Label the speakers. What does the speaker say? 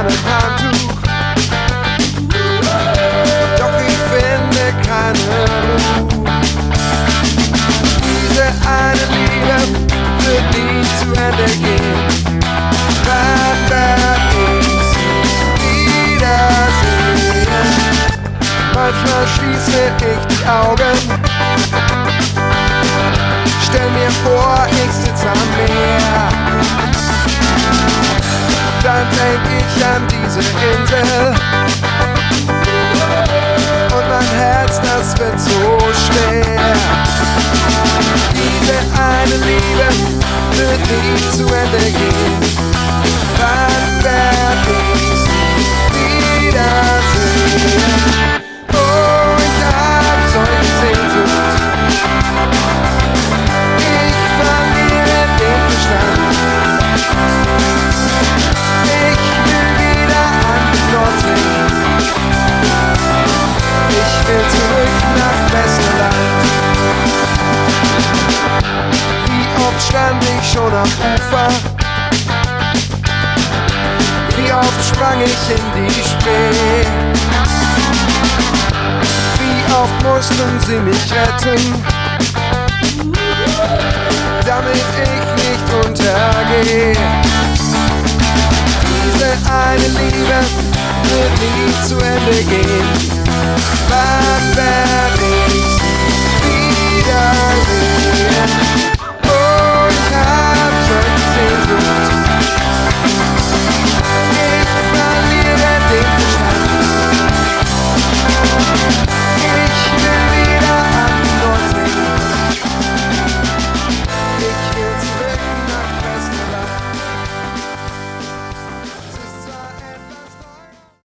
Speaker 1: meinem Handtuch. Doch ich finde keine Ruhe. Diese eine Liebe wird nie zu Ende gehen. Wann werd ich sie wiedersehen? Manchmal schließe ich die Augen, stell mir vor, ich sitz am Meer. Dann denk ich an diese Insel und mein Herz, das wird so schwer. Diese eine Liebe wird nie zu Ende gehen. Wann werd ich sie wiedersehen? Oh, ich hab solche Sehnsucht. Ich verliere den Verstand. Ich will wieder an die Nordsee. Ich will zurück nach Westerland. Wie oft stand ich schon am Ufer? Wie oft sprang ich in die Spree? Wie oft mussten sie mich retten, damit ich nicht untergehe. Diese eine Liebe wird nie zu Ende gehen. Wann